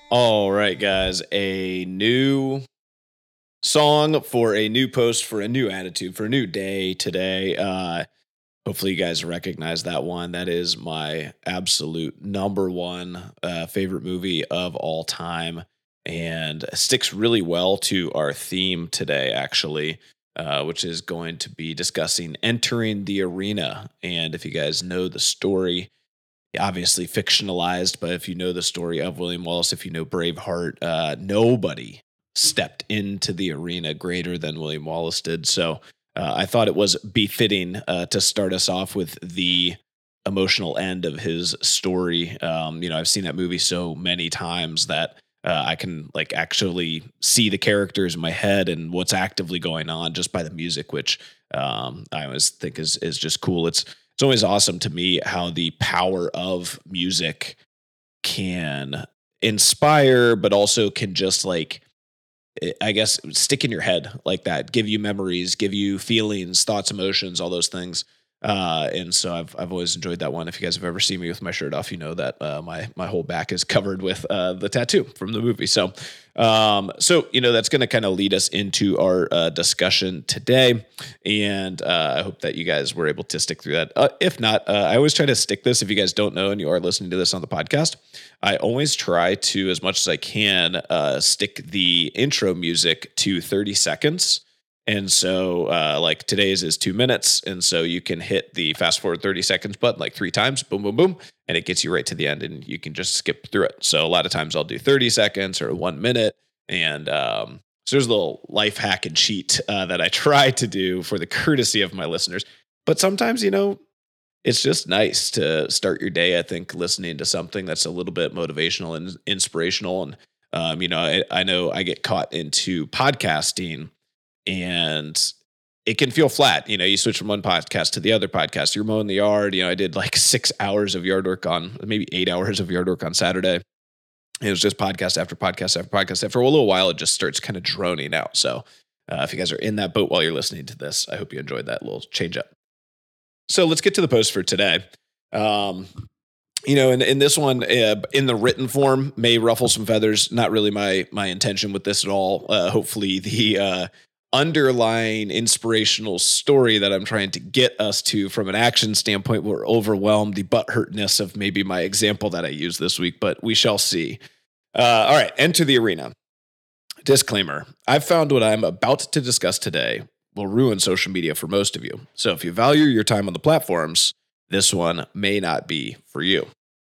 All right, guys, a new song for a new post for a new attitude for a new day today. Hopefully, you guys recognize that one. That is my absolute number one favorite movie of all time, and sticks really well to our theme today, actually, which is going to be discussing entering the arena. And if you guys know the story, obviously fictionalized, but if you know the story of William Wallace, if you know Braveheart, nobody stepped into the arena greater than William Wallace did. So I thought it was befitting to start us off with the emotional end of his story. I've seen that movie so many times that I can like actually see the characters in my head and what's actively going on just by the music, which I always think is just cool. It's always awesome to me how the power of music can inspire, but also can just like, I guess, stick in your head like that, give you memories, give you feelings, thoughts, emotions, all those things. And so I've always enjoyed that one. If you guys have ever seen me with my shirt off, you know that my whole back is covered with the tattoo from the movie. So that's going to kind of lead us into our discussion today, and I hope that you guys were able to stick through that. If not, I always try to stick this. If you guys don't know and you are listening to this on the podcast, I always try to, as much as I can, stick the intro music to 30 seconds. And so, like today's is 2 minutes. And so you can hit the fast forward 30 seconds button like 3 times, boom, boom, boom. And it gets you right to the end and you can just skip through it. So a lot of times I'll do 30 seconds or 1 minute. And so there's a little life hack and cheat that I try to do for the courtesy of my listeners. But sometimes, it's just nice to start your day, I think, listening to something that's a little bit motivational and inspirational. And, I know I get caught into podcasting and it can feel flat. You switch from one podcast to the other podcast. You're mowing the yard. I did like 6 hours of yard work maybe 8 hours of yard work on Saturday. It was just podcast after podcast after podcast. After a little while, it just starts kind of droning out. So if you guys are in that boat while you're listening to this, I hope you enjoyed that little change up. So let's get to the post for today. In this one, in the written form, may ruffle some feathers. Not really my intention with this at all. Hopefully the underlying inspirational story that I'm trying to get us to from an action standpoint will overwhelm the butthurtness of maybe my example that I used this week, but we shall see. All right, enter the arena. Disclaimer, I've found what I'm about to discuss today will ruin social media for most of you. So if you value your time on the platforms, this one may not be for you.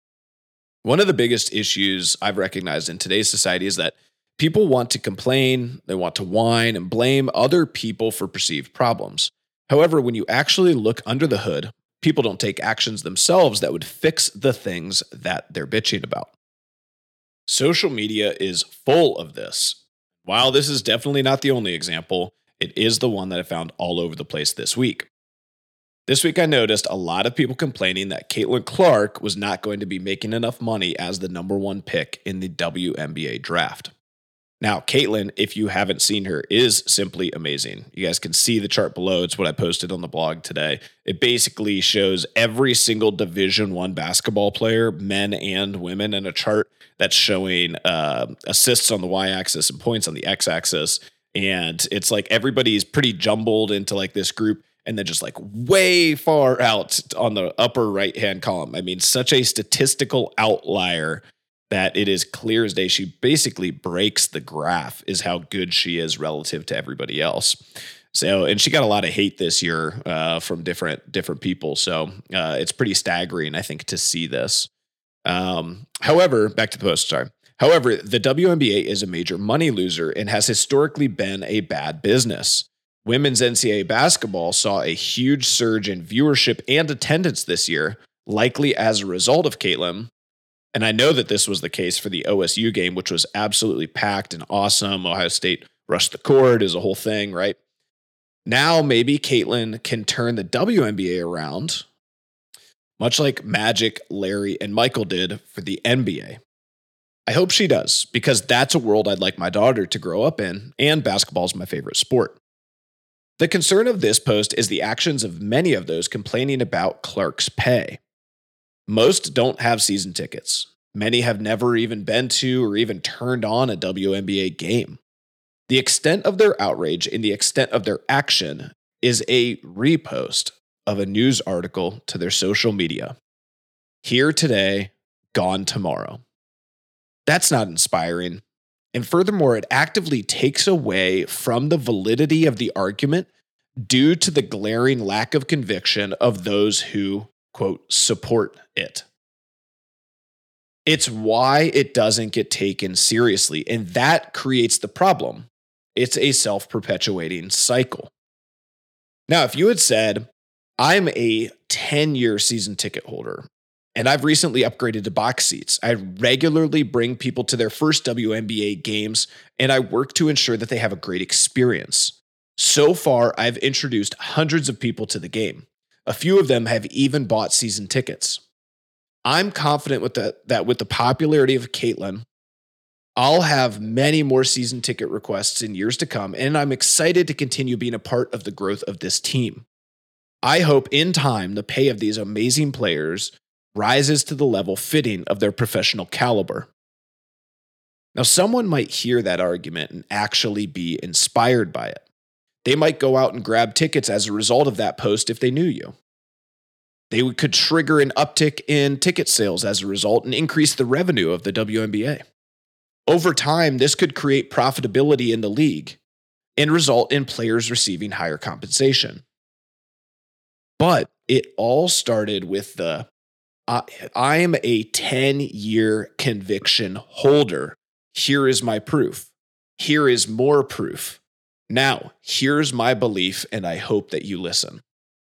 One of the biggest issues I've recognized in today's society is that people want to complain, they want to whine and blame other people for perceived problems. However, when you actually look under the hood, people don't take actions themselves that would fix the things that they're bitching about. Social media is full of this. While this is definitely not the only example, it is the one that I found all over the place this week. This week, I noticed a lot of people complaining that Caitlin Clark was not going to be making enough money as the number one pick in the WNBA draft. Now, Caitlin, if you haven't seen her, is simply amazing. You guys can see the chart below. It's what I posted on the blog today. It basically shows every single Division I basketball player, men and women, in a chart that's showing assists on the y-axis and points on the x-axis. And it's like everybody's pretty jumbled into like this group and then just like way far out on the upper right-hand column. I mean, such a statistical outlier that it is clear as day. She basically breaks the graph is how good she is relative to everybody else. So, and she got a lot of hate this year from different people. So it's pretty staggering, I think, to see this. However, back to the post, sorry. However, the WNBA is a major money loser and has historically been a bad business. Women's NCAA basketball saw a huge surge in viewership and attendance this year, likely as a result of Caitlin. And I know that this was the case for the OSU game, which was absolutely packed and awesome. Ohio State rushed the court is a whole thing, right? Now maybe Caitlin can turn the WNBA around, much like Magic, Larry, and Michael did for the NBA. I hope she does, because that's a world I'd like my daughter to grow up in, and basketball is my favorite sport. The concern of this post is the actions of many of those complaining about Clark's pay. Most don't have season tickets. Many have never even been to or even turned on a WNBA game. The extent of their outrage and the extent of their action is a repost of a news article to their social media. Here today, gone tomorrow. That's not inspiring. And furthermore, it actively takes away from the validity of the argument due to the glaring lack of conviction of those who, quote, support it. It's why it doesn't get taken seriously, and that creates the problem. It's a self-perpetuating cycle. Now, if you had said, I'm a 10-year season ticket holder, and I've recently upgraded to box seats. I regularly bring people to their first WNBA games, and I work to ensure that they have a great experience. So far, I've introduced hundreds of people to the game. A few of them have even bought season tickets. I'm confident that with the popularity of Caitlin, I'll have many more season ticket requests in years to come, and I'm excited to continue being a part of the growth of this team. I hope in time the pay of these amazing players rises to the level fitting of their professional caliber. Now, someone might hear that argument and actually be inspired by it. They might go out and grab tickets as a result of that post if they knew you. They could trigger an uptick in ticket sales as a result and increase the revenue of the WNBA. Over time, this could create profitability in the league and result in players receiving higher compensation. But it all started with the I'm a 10-year conviction holder. Here is my proof. Here is more proof. Now, here's my belief, and I hope that you listen.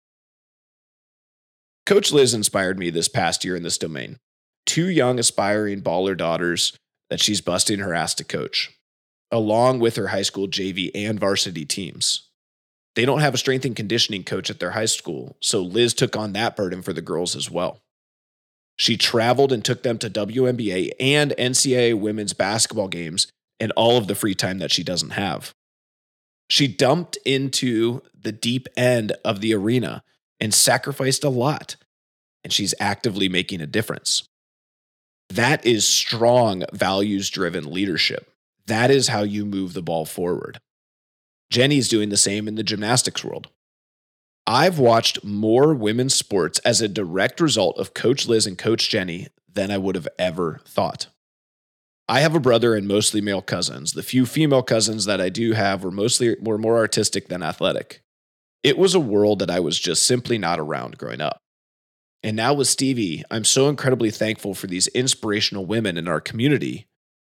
Coach Liz inspired me this past year in this domain. 2 young aspiring baller daughters that she's busting her ass to coach, along with her high school JV and varsity teams. They don't have a strength and conditioning coach at their high school, so Liz took on that burden for the girls as well. She traveled and took them to WNBA and NCAA women's basketball games and all of the free time that she doesn't have. She dumped into the deep end of the arena and sacrificed a lot, and she's actively making a difference. That is strong, values-driven leadership. That is how you move the ball forward. Jenny's doing the same in the gymnastics world. I've watched more women's sports as a direct result of Coach Liz and Coach Jenny than I would have ever thought. I have a brother and mostly male cousins. The few female cousins that I do have were more artistic than athletic. It was a world that I was just simply not around growing up. And now with Stevie, I'm so incredibly thankful for these inspirational women in our community.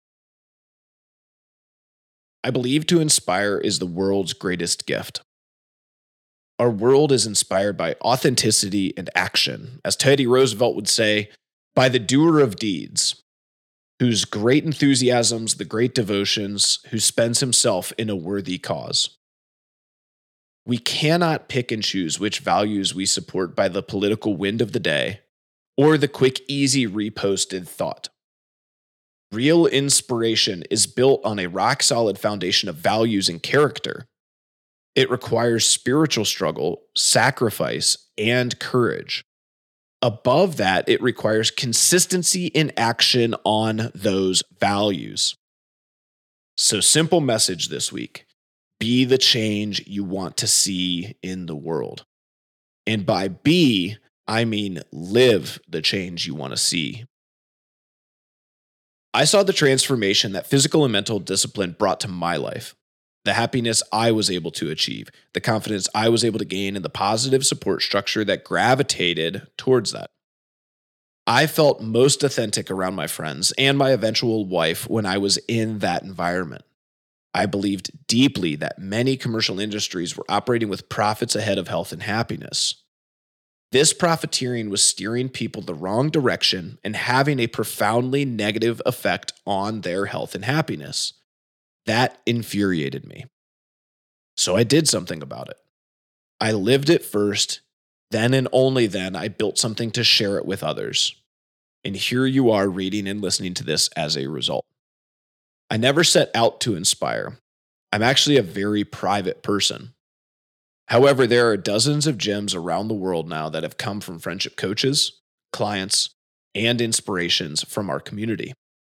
I believe to inspire is the world's greatest gift. Our world is inspired by authenticity and action, as Teddy Roosevelt would say, by the doer of deeds, whose great enthusiasms, the great devotions, who spends himself in a worthy cause. We cannot pick and choose which values we support by the political wind of the day or the quick, easy reposted thought. Real inspiration is built on a rock-solid foundation of values and character. It requires spiritual struggle, sacrifice, and courage. Above that, it requires consistency in action on those values. So, simple message this week. Be the change you want to see in the world. And by be, I mean live the change you want to see. I saw the transformation that physical and mental discipline brought to my life. The happiness I was able to achieve, the confidence I was able to gain, and the positive support structure that gravitated towards that. I felt most authentic around my friends and my eventual wife when I was in that environment. I believed deeply that many commercial industries were operating with profits ahead of health and happiness. This profiteering was steering people the wrong direction and having a profoundly negative effect on their health and happiness. That infuriated me. So I did something about it. I lived it first, then and only then I built something to share it with others. And here you are reading and listening to this as a result. I never set out to inspire. I'm actually a very private person. However, there are dozens of gems around the world now that have come from friendship coaches, clients, and inspirations from our community.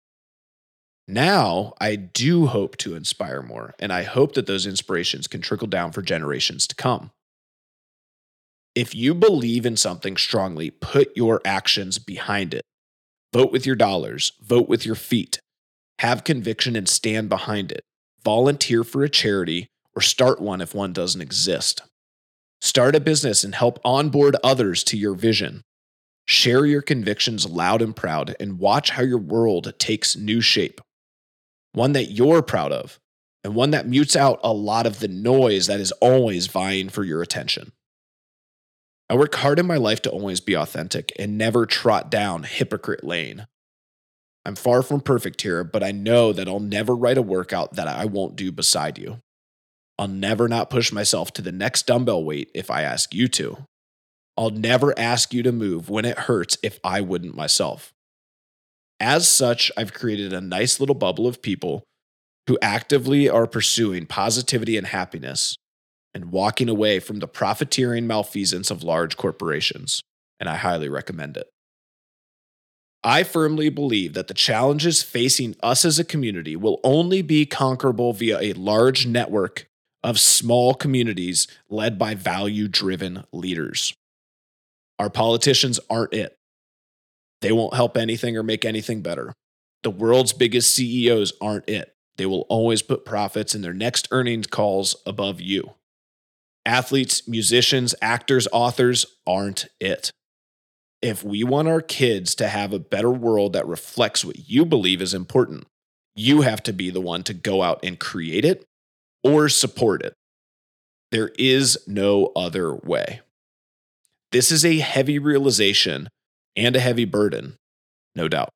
Now, I do hope to inspire more, and I hope that those inspirations can trickle down for generations to come. If you believe in something strongly, put your actions behind it. Vote with your dollars, vote with your feet, have conviction and stand behind it. Volunteer for a charity or start one if one doesn't exist. Start a business and help onboard others to your vision. Share your convictions loud and proud and watch how your world takes new shape. One that you're proud of and one that mutes out a lot of the noise that is always vying for your attention. I work hard in my life to always be authentic and never trot down hypocrite lane. I'm far from perfect here, but I know that I'll never write a workout that I won't do beside you. I'll never not push myself to the next dumbbell weight if I ask you to. I'll never ask you to move when it hurts if I wouldn't myself. As such, I've created a nice little bubble of people who actively are pursuing positivity and happiness and walking away from the profiteering malfeasance of large corporations, and I highly recommend it. I firmly believe that the challenges facing us as a community will only be conquerable via a large network of small communities led by value-driven leaders. Our politicians aren't it. They won't help anything or make anything better. The world's biggest CEOs aren't it. They will always put profits in their next earnings calls above you. Athletes, musicians, actors, authors aren't it. If we want our kids to have a better world that reflects what you believe is important, you have to be the one to go out and create it or support it. There is no other way. This is a heavy realization and a heavy burden, no doubt.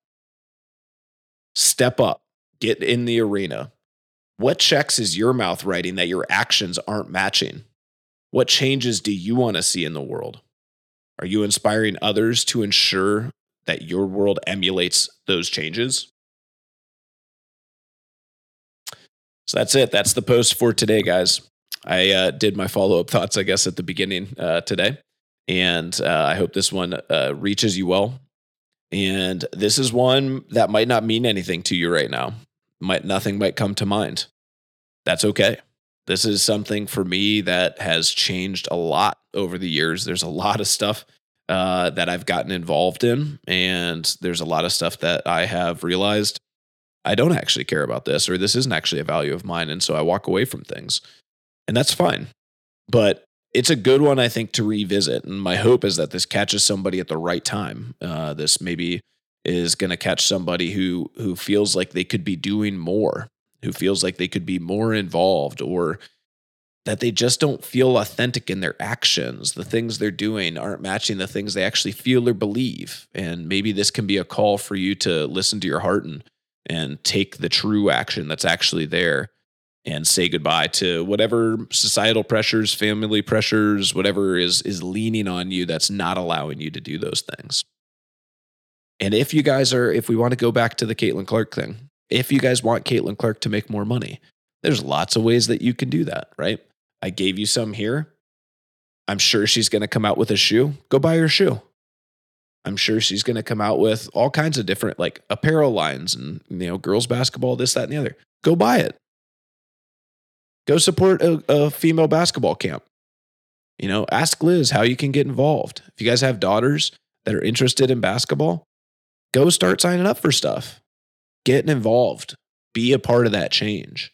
Step up, get in the arena. What checks is your mouth writing that your actions aren't matching? What changes do you want to see in the world? Are you inspiring others to ensure that your world emulates those changes? So that's it. That's the post for today, guys. I did my follow-up thoughts, I guess, at the beginning today. And I hope this one reaches you well. And this is one that might not mean anything to you right now. Nothing might come to mind. That's okay. This is something for me that has changed a lot over the years. There's a lot of stuff that I've gotten involved in, and there's a lot of stuff that I have realized I don't actually care about this, or this isn't actually a value of mine, and so I walk away from things. And that's fine. But it's a good one, I think, to revisit, and my hope is that this catches somebody at the right time. This maybe is going to catch somebody who feels like they could be doing more, who feels like they could be more involved, or that they just don't feel authentic in their actions. The things they're doing aren't matching the things they actually feel or believe. And maybe this can be a call for you to listen to your heart and take the true action that's actually there and say goodbye to whatever societal pressures, family pressures, whatever is leaning on you that's not allowing you to do those things. And if we want to go back to the Caitlin Clark thing, if you guys want Caitlin Clark to make more money, there's lots of ways that you can do that, right? I gave you some here. I'm sure she's going to come out with a shoe. Go buy her shoe. I'm sure she's going to come out with all kinds of different like apparel lines and, girls basketball, this, that, and the other. Go buy it. Go support a female basketball camp. Ask Liz how you can get involved. If you guys have daughters that are interested in basketball, go start signing up for stuff. Get involved. Be a part of that change.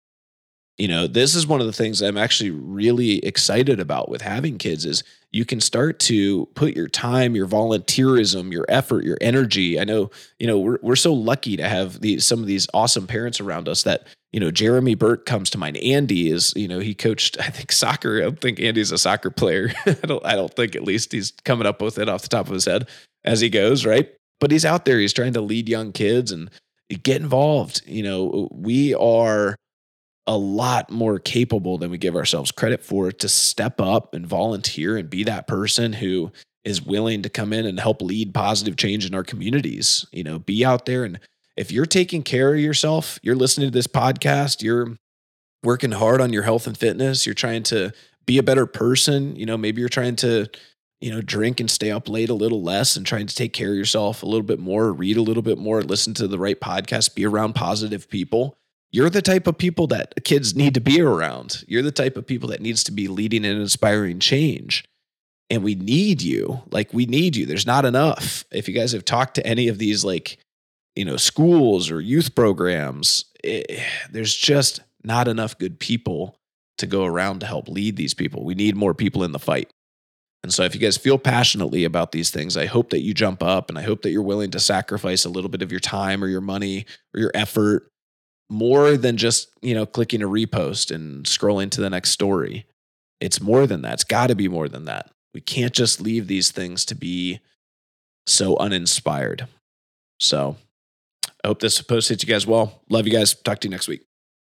This is one of the things I'm actually really excited about with having kids is you can start to put your time, your volunteerism, your effort, your energy. I know, we're so lucky to have some of these awesome parents around us that, Jeremy Burt comes to mind. Andy is, he coached, I think, soccer. I don't think Andy's a soccer player. I don't think, at least he's coming up with it off the top of his head as he goes, right? But he's out there, he's trying to lead young kids and get involved. We are a lot more capable than we give ourselves credit for to step up and volunteer and be that person who is willing to come in and help lead positive change in our communities. Be out there. And if you're taking care of yourself, you're listening to this podcast, you're working hard on your health and fitness, you're trying to be a better person, maybe you're trying to, drink and stay up late a little less and trying to take care of yourself a little bit more, read a little bit more, listen to the right podcast, be around positive people. You're the type of people that kids need to be around. You're the type of people that needs to be leading and inspiring change. And we need you. We need you. There's not enough. If you guys have talked to any of these schools or youth programs, there's just not enough good people to go around to help lead these people. We need more people in the fight. And so if you guys feel passionately about these things, I hope that you jump up, and I hope that you're willing to sacrifice a little bit of your time or your money or your effort, more than just, clicking a repost and scrolling to the next story. It's more than that. It's got to be more than that. We can't just leave these things to be so uninspired. So I hope this post hits you guys well. Love you guys. Talk to you next week.